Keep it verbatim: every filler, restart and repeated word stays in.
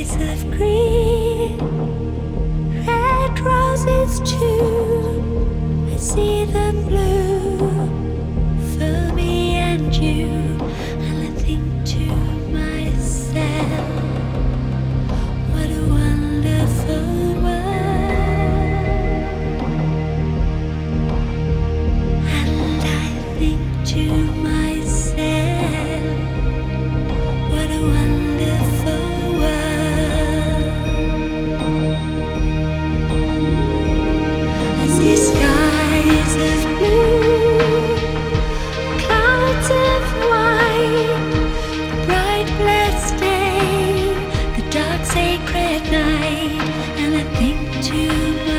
skies of green, red roses too. I see them bloom for me and you, and I think to myself, what a wonderful world. And I think to myself, what a wonderful world. I see skies of blue, clouds of white, bright blessed day, the dark sacred night, and I think to